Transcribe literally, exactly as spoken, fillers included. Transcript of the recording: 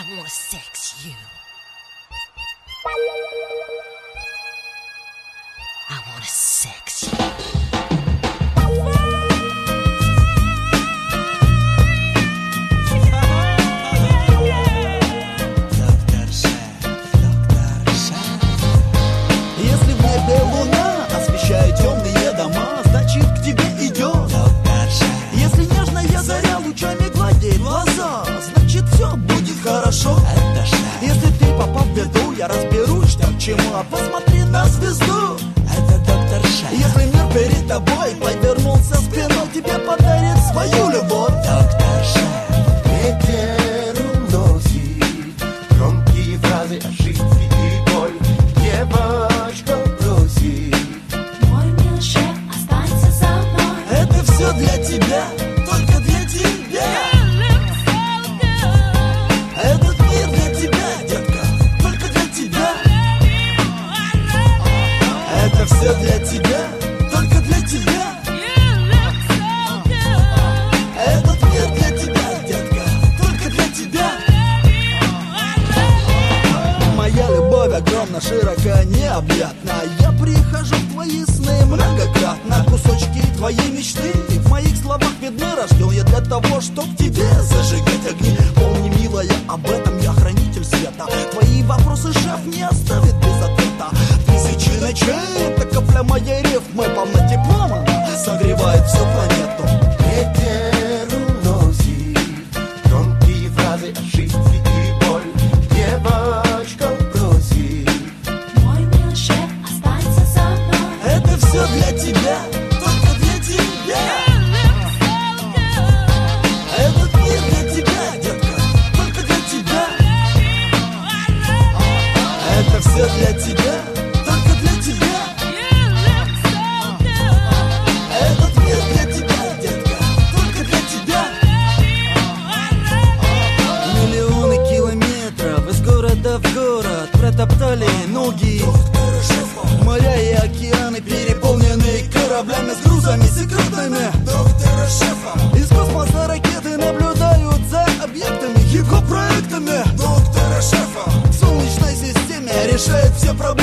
wanna sex you. I wanna sex you. Если в небе луна освещает темные дома, значит к тебе идет. Если нежная заря лучами гладит глаза, значит все будет хорошо. Если ты попал в беду, я разберусь, что к чему, а посмотри на звезду. Это доктор Ша. Если мир перед тобой повернулся спиной, тебе подарит свою любовь. Доктор Ша. Ветер уносит громкие фразы о жизни и боль. Девочка просит: мой милый шеф, останься со мной. Это все для тебя, только для тебя. Этот мир для тебя, детка, только для тебя. Это все для тебя, только для тебя. Этот мир для тебя, детка, только для тебя. Моя любовь огромна, широка, необъятна. Я прихожу в твои сны многократно. Кусочки твоей мечты в моих словах видны. Рожден я для того, чтоб к тебе зажигать огни. Помни, милая, об этом я хранитель света. Твои вопросы шеф не оставит без ответа. Тысячи ночей, это капля моей рифмы, полна теплом она согревает всю планету. ветер уносит громкие фразы о жизни и боль. Девочка просит: мой милый шеф, останься со мной. Это все для тебя, только для тебя. Этот мир для тебя, детка, только для тебя. Это все для тебя, только для тебя. Этот мир для тебя, детка, только для тебя. Миллионы километров из города в город протоптали ноги. Моря и океаны переполнены кораблями с грузами секретными доктора Шефа. Из космоса ракеты наблюдают за объектами, его проектами доктора Шефа. В Солнечной системе решает все проблемы.